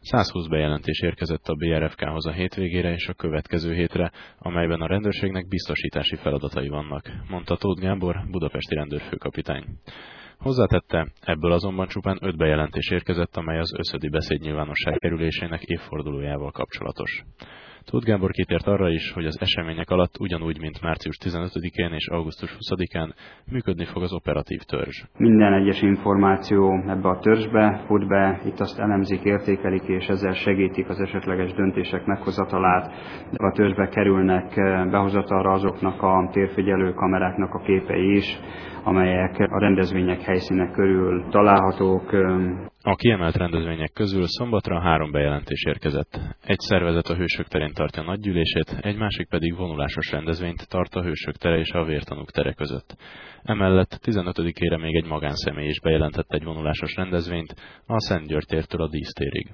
120 bejelentés érkezett a BRFK-hoz a hétvégére és a következő hétre, amelyben a rendőrségnek biztosítási feladatai vannak, mondta Tóth Gábor, budapesti rendőrfőkapitány. Hozzátette, ebből azonban csupán 5 bejelentés érkezett, amely az összödi beszédnyilvánosság kerülésének évfordulójával kapcsolatos. Tóth Gábor kitért arra is, hogy az események alatt ugyanúgy, mint március 15-én és augusztus 20-án működni fog az operatív törzs. Minden egyes információ ebbe a törzsbe fut be, itt azt elemzik, értékelik és ezzel segítik az esetleges döntések meghozatalát. A törzsbe kerülnek behozatalra azoknak a térfigyelő kameráknak a képei is, amelyek a rendezvények helyszínek körül találhatók. A kiemelt rendezvények közül szombatra 3 bejelentés érkezett. Egy szervezet a Hősök terén tartja nagygyűlését, egy másik pedig vonulásos rendezvényt tart a Hősök tere és a Vértanúk tere között. Emellett 15-ére még egy magánszemély is bejelentett egy vonulásos rendezvényt a Szent György tértől a Dísztérig.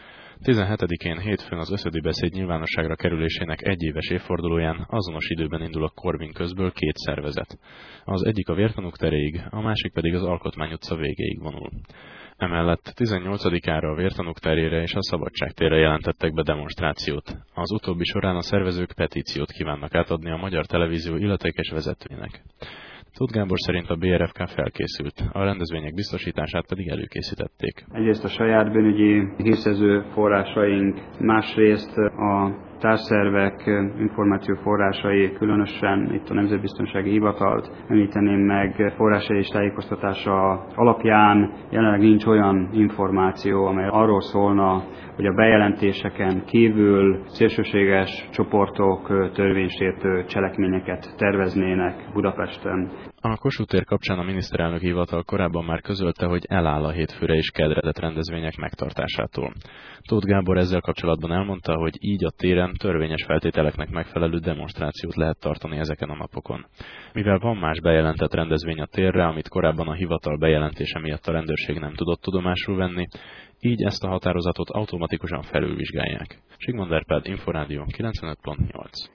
17-én hétfőn az összödi beszéd nyilvánosságra kerülésének egyéves évfordulóján azonos időben indul a Korvin közből 2 szervezet. Az egyik a Vértanúk teréig, a másik pedig az Alkotmány utca végéig vonul. Emellett 18-ára a Vértanúk terére és a Szabadság térre jelentettek be demonstrációt. Az utóbbi során a szervezők petíciót kívánnak átadni a Magyar Televízió illetékes vezetőjének. Tóth Gábor szerint a BRFK felkészült, a rendezvények biztosítását pedig előkészítették. Egyrészt a saját bűnügyi hírszerző forrásaink, másrészt a társszervek információforrásai, különösen itt a Nemzetbiztonsági Hivatalt említeném meg, forrásai és tájékoztatása alapján jelenleg nincs olyan információ, amely arról szólna, hogy a bejelentéseken kívül szélsőséges csoportok törvénysértő cselekményeket terveznének Budapesten. A Kossuth tér kapcsán a miniszterelnöki hivatal korábban már közölte, hogy eláll a hétfőre és kedre rendezvények megtartásától. Tóth Gábor ezzel kapcsolatban elmondta, hogy így a téren törvényes feltételeknek megfelelő demonstrációt lehet tartani ezeken a napokon. Mivel van más bejelentett rendezvény a térre, amit korábban a hivatal bejelentése miatt a rendőrség nem tudott tudomásul venni, így ezt a határozatot automatikusan felülvizsgálják. Sigmond Árpád, Inforádió 95.8.